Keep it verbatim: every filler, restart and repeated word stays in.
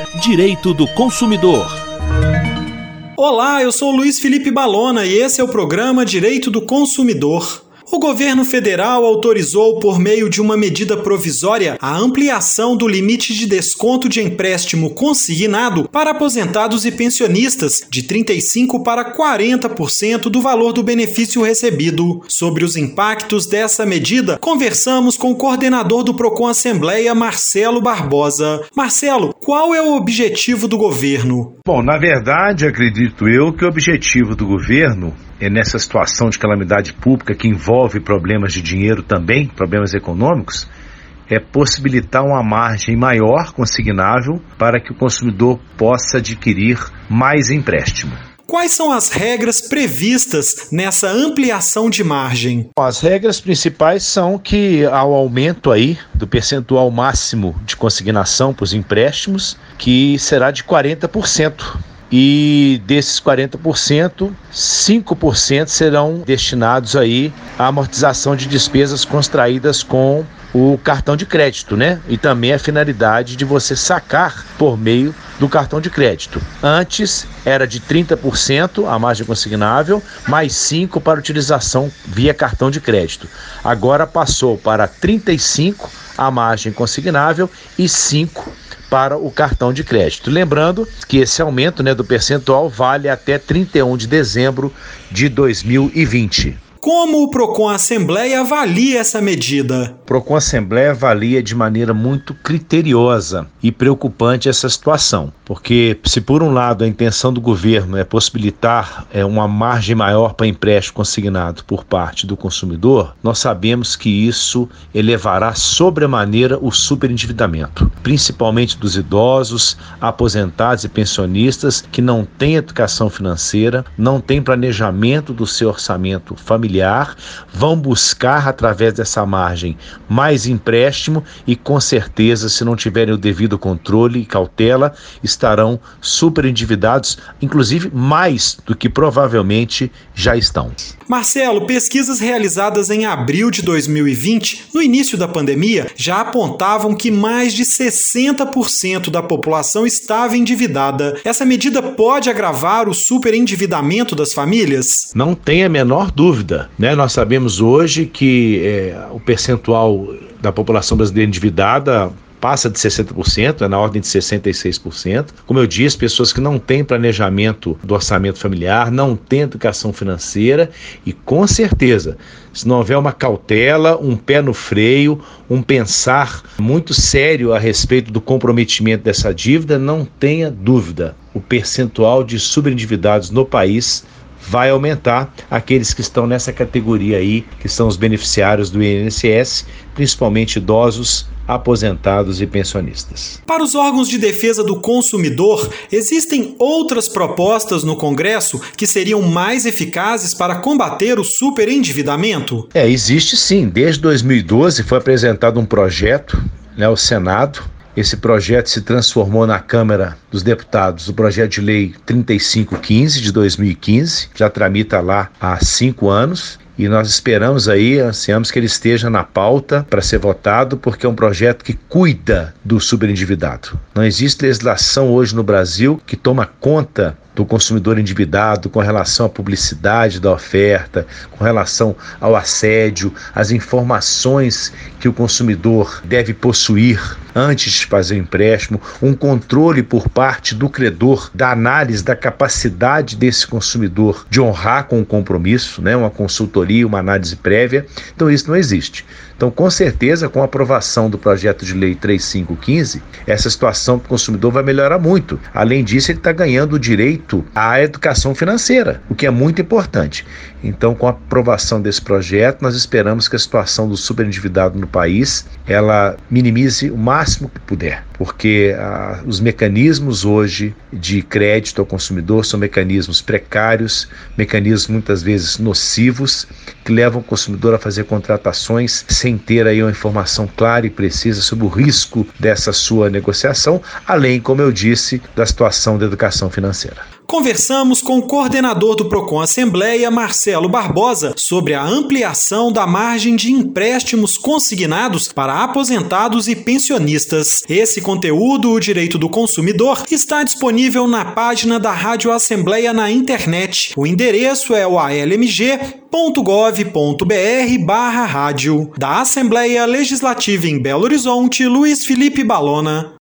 Direito do Consumidor. Olá, eu sou Luiz Felipe Balona e esse é o programa Direito do Consumidor. O governo federal autorizou, por meio de uma medida provisória, a ampliação do limite de desconto de empréstimo consignado para aposentados e pensionistas, de trinta e cinco por cento para quarenta por cento do valor do benefício recebido. Sobre os impactos dessa medida, conversamos com o coordenador do Procon Assembleia, Marcelo Barbosa. Marcelo, qual é o objetivo do governo? Bom, na verdade, acredito eu que o objetivo do governo é, nessa situação de calamidade pública que envolve problemas de dinheiro também, problemas econômicos, é possibilitar uma margem maior consignável para que o consumidor possa adquirir mais empréstimo. Quais são as regras previstas nessa ampliação de margem? As regras principais são que há o aumento aí do percentual máximo de consignação para os empréstimos, que será de quarenta por cento. E desses quarenta por cento, cinco por cento serão destinados aí à amortização de despesas contraídas com o cartão de crédito, né? E também a finalidade de você sacar por meio do cartão de crédito. Antes era de trinta por cento a margem consignável, mais cinco por cento para utilização via cartão de crédito. Agora passou para trinta e cinco por cento a margem consignável e cinco por cento para o cartão de crédito. Lembrando que esse aumento, né, do percentual vale até trinta e um de dezembro de dois mil e vinte. Como o Procon Assembleia avalia essa medida? O Procon Assembleia avalia de maneira muito criteriosa e preocupante essa situação, porque se por um lado a intenção do governo é possibilitar é, uma margem maior para empréstimo consignado por parte do consumidor, nós sabemos que isso elevará sobremaneira o superendividamento, principalmente dos idosos, aposentados e pensionistas que não têm educação financeira, não têm planejamento do seu orçamento familiar, vão buscar através dessa margem mais empréstimo e com certeza, se não tiverem o devido controle e cautela, estarão super endividados, inclusive mais do que provavelmente já estão. Marcelo, pesquisas realizadas em abril de dois mil e vinte, no início da pandemia, já apontavam que mais de sessenta por cento da população estava endividada. Essa medida pode agravar o superendividamento das famílias? Não tem a menor dúvida, né? Nós sabemos hoje que é, o percentual da população brasileira endividada passa de sessenta por cento, é na ordem de sessenta e seis por cento. Como eu disse, pessoas que não têm planejamento do orçamento familiar, não têm educação financeira e, com certeza, se não houver uma cautela, um pé no freio, um pensar muito sério a respeito do comprometimento dessa dívida, não tenha dúvida, o percentual de superendividados no país vai aumentar. Aqueles que estão nessa categoria aí, que são os beneficiários do I N S S, principalmente idosos, aposentados e pensionistas. Para os órgãos de defesa do consumidor, existem outras propostas no Congresso que seriam mais eficazes para combater o superendividamento? É, existe sim. Desde dois mil e doze foi apresentado um projeto, né, ao Senado. Esse projeto se transformou na Câmara dos Deputados, o projeto de lei trinta e cinco quinze de dois mil e quinze, já tramita lá há cinco anos. E nós esperamos aí, ansiamos que ele esteja na pauta para ser votado, porque é um projeto que cuida do superendividado. Não existe legislação hoje no Brasil que toma conta do consumidor endividado com relação à publicidade da oferta, com relação ao assédio, às informações que o consumidor deve possuir antes de fazer o empréstimo, um controle por parte do credor da análise da capacidade desse consumidor de honrar com o compromisso, né? Uma consultoria, uma análise prévia. Então isso não existe. Então, com certeza, com a aprovação do projeto de lei trinta e cinco quinze, essa situação do consumidor vai melhorar muito. Além disso, ele está ganhando o direito à educação financeira, o que é muito importante. Então, com a aprovação desse projeto, nós esperamos que a situação do superendividado no país, ela minimize o máximo que puder, porque ah, os mecanismos hoje de crédito ao consumidor são mecanismos precários, mecanismos muitas vezes nocivos, que levam o consumidor a fazer contratações sem ter aí uma informação clara e precisa sobre o risco dessa sua negociação, além, como eu disse, da situação da educação financeira. Conversamos com o coordenador do Procon Assembleia, Marcelo Barbosa, sobre a ampliação da margem de empréstimos consignados para aposentados e pensionistas. Esse conteúdo, o Direito do Consumidor, está disponível na página da Rádio Assembleia na internet. O endereço é o a l m g ponto gov ponto b r barra rádio. Da Assembleia Legislativa em Belo Horizonte, Luiz Felipe Balona.